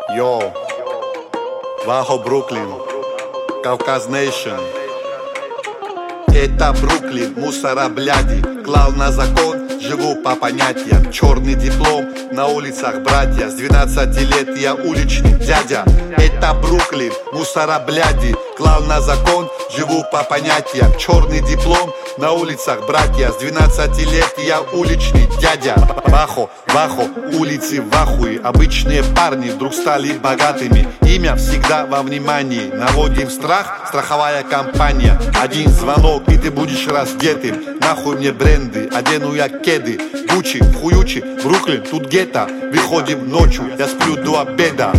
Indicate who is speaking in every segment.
Speaker 1: Йоу, Вахо, Бруклин, Кавказ Нейшн. Это Бруклин, мусора бляди, клал на закон, живу по понятиям. Черный диплом, на улицах братья, с 12 лет я уличный дядя. Это Бруклин, мусора бляди, клал на закон, живу по понятиям. Черный диплом, на улицах братья, с 12 лет я уличный дядя. Вахо, Вахо, улицы в ахуе, обычные парни вдруг стали богатыми. Имя всегда во внимании, наводим страх, страховая компания. Один звонок и ты будешь раздетым. Нахуй мне бренды, одену я кеды. Гуччи, хуючи, Бруклин, тут гетто. Выходим ночью, я сплю до обеда.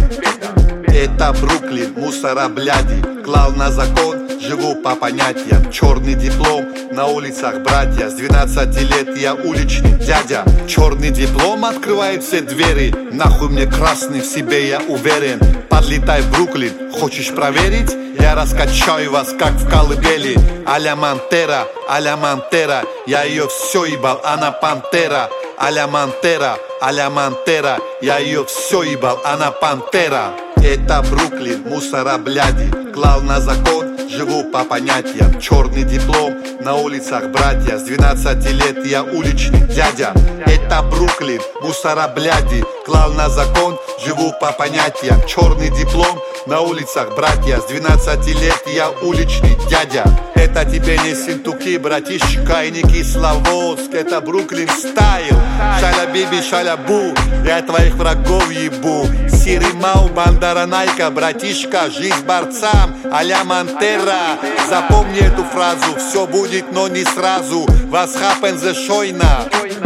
Speaker 1: Это Бруклин, мусора бляди, клал на закон, живу по понятиям. Черный диплом, на улицах братья, с 12 лет я уличный дядя. Черный диплом открывает все двери, нахуй мне красный, в себе я уверен. Подлетай в Бруклин, хочешь проверить? Я раскачаю вас, как в колыбели. А-ля Монтера, а-ля Монтера, я ее все ебал, она пантера. А-ля Монтера, а-ля Монтера, я ее все ебал, она пантера. Это Бруклин, мусора бляди, клал на закон, живу по понятиям. Черный диплом, на улицах братья, с 12 лет я уличный дядя. Это Бруклин, мусора бляди, клал на закон, живу по понятиям. Черный диплом, на улицах братья, с 12 лет я уличный дядя. Это тебе не Синтуки, братишка, и не Кисловодск, это Бруклин стайл. Шаля-биби, шаля-бу, я твоих врагов ебу. Сиримау, бандара найка, братишка, жизнь борцам, а-ля Монтера. Запомни эту фразу, все будет, но не сразу. Was happens the шойна?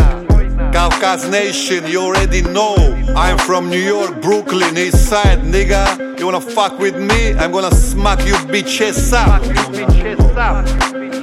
Speaker 1: Кавказ Nation, you already know. I'm from New York, Brooklyn, East Side, nigga. You wanna fuck with me? I'm gonna smack you bitches up.